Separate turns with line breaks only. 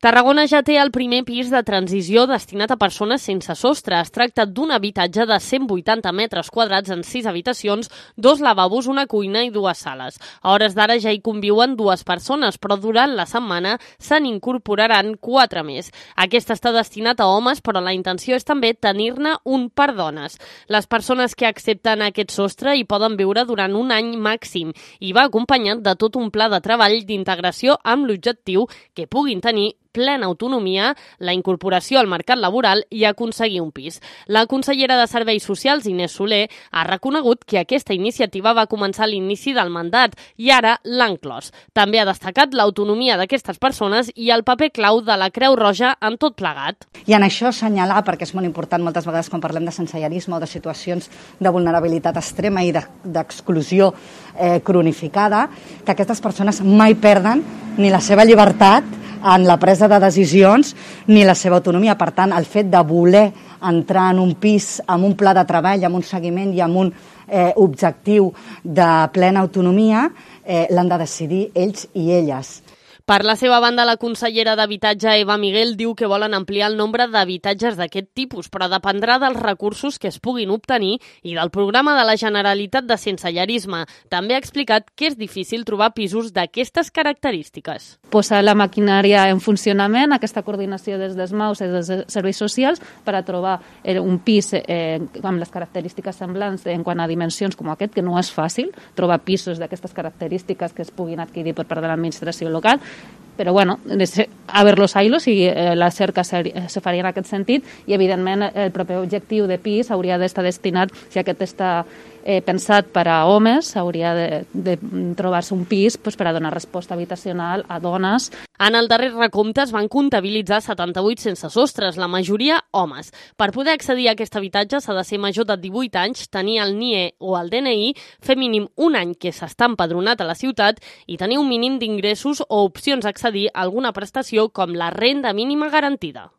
Tarragona ja té el primer pis de transició destinat a persones sense sostre. Es tracta d'un habitatge de 180 metres quadrats en 6 habitacions, 2 lavabos, una cuina i 2 sales. A hores d'ara ja hi conviuen 2 persones, però durant la setmana se n'incorporaran 4 més. Aquest està destinat a homes, però la intenció és també tenir-ne un per dones. Les persones que accepten aquest sostre hi poden viure durant un any màxim i va acompanyat de tot un pla de treball d'integració amb l'objectiu que puguin tenir plena autonomia, la incorporació al mercat laboral i aconseguir un pis. La consellera de Serveis Socials, Inés Soler, ha reconegut que aquesta iniciativa va començar a l'inici del mandat i ara l'ha inclòs. També ha destacat l'autonomia d'aquestes persones i el paper clau de la Creu Roja en tot plegat.
I en això assenyalar, perquè és molt important moltes vegades quan parlem de sensellarisme o de situacions de vulnerabilitat extrema i d'exclusió cronificada, que aquestes persones mai perden ni la seva llibertat en la presa de decisions ni la seva autonomia. Per tant, el fet de voler entrar en un pis amb un pla de treball, amb un seguiment i amb un objectiu de plena autonomia, l'han de decidir ells i elles.
Per la seva banda, la consellera d'Habitatge, Eva Miguel, diu que volen ampliar el nombre d'habitatges d'aquest tipus, però dependrà dels recursos que es puguin obtenir i del programa de la Generalitat de sensellarisme. També ha explicat que és difícil trobar pisos d'aquestes característiques.
Posar la maquinària en funcionament, aquesta coordinació des dels MAUs i dels serveis socials per a trobar un pis amb les característiques semblants en quant a dimensions com aquest, que no és fàcil trobar pisos d'aquestes característiques que es puguin adquirir per part de l'administració local, però bueno, a ver los hilos i la cerca se faria en aquest sentit i evidentment el proper objectiu de pis hauria d'estar destinat, si aquest està pensat per a homes, hauria de trobar-se un pis per a donar resposta habitacional a dones.
En el darrer recompte es van comptabilitzar 78 sense sostres, la majoria homes. Per poder accedir a aquest habitatge s'ha de ser major de 18 anys, tenir el NIE o el DNI, fer mínim un any que s'està empadronat a la ciutat i tenir un mínim d'ingressos o opcions a accedir a alguna prestació com la renda mínima garantida.